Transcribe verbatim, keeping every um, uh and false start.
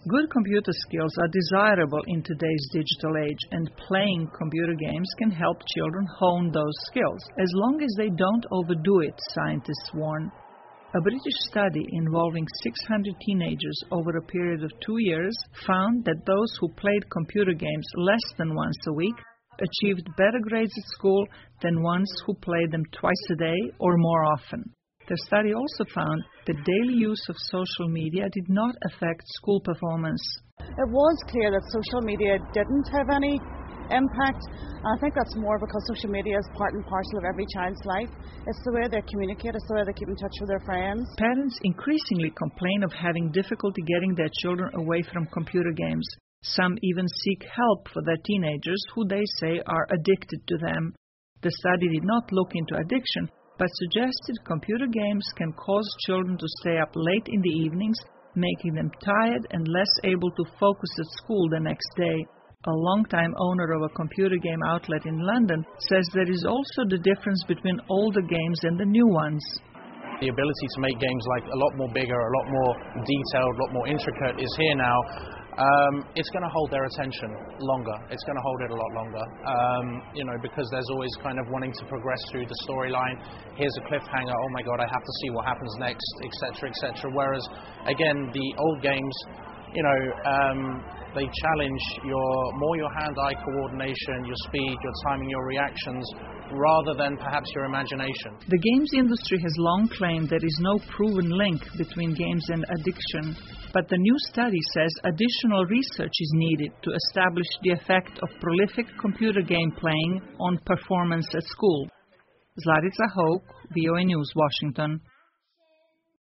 Good computer skills are desirable in today's digital age, and playing computer games can help children hone those skills, as long as they don't overdo it, scientists warn. A British study involving six hundred teenagers over a period of two years found that those who played computer games less than once a week achieved better grades at school than ones who played them twice a day or more often. The study also found that daily use of social media did not affect school performance. It was clear that social media didn't have any impact. I think that's more because social media is part and parcel of every child's life. It's the way they communicate, it's the way they keep in touch with their friends. Parents increasingly complain of having difficulty getting their children away from computer games. Some even seek help for their teenagers who they say are addicted to them. The study did not look into addiction, but suggested computer games can cause children to stay up late in the evenings, making them tired and less able to focus at school the next day. A longtime owner of a computer game outlet in London says there is also the difference between older games and the new ones. The ability to make games like a lot more bigger, a lot more detailed, a lot more intricate is here now. Um, it's going to hold their attention longer. It's going to hold it a lot longer, um, you know, because there's always kind of wanting to progress through the storyline. Here's a cliffhanger. Oh my God, I have to see what happens next, et cetera, et cetera. Whereas, again, the old games, you know, um, they challenge your more your hand-eye coordination, your speed, your timing, your reactions, rather than perhaps your imagination. The games industry has long claimed there is no proven link between games and addiction, but the new study says additional research is needed to establish the effect of prolific computer game playing on performance at school. Zlarica Hoke, V O A News, Washington.